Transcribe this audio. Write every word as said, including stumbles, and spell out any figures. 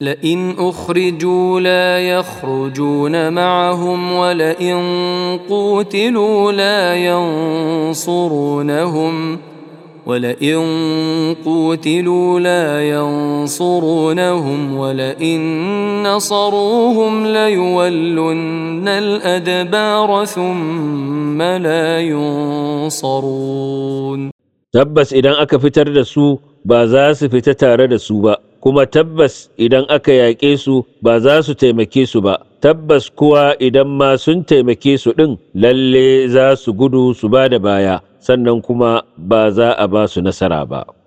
لئن أخرجوا لا يخرجون معهم ولئن قوتلوا لا ينصرونهم ولئن قوتلوا لا ينصرونهم ولئن نصروهم ليولن الأدبار ثم لا ينصرون. tabbas idan aka fitar da su ba za su fita tare da su ba, kuma tabbas idan aka yaƙe su ba za su taimake su ba, tabbas kuwa idan ma sun taimake su ɗin lalle za su gudu su ba da baya, sannan kuma ba za a ba su nasara ba.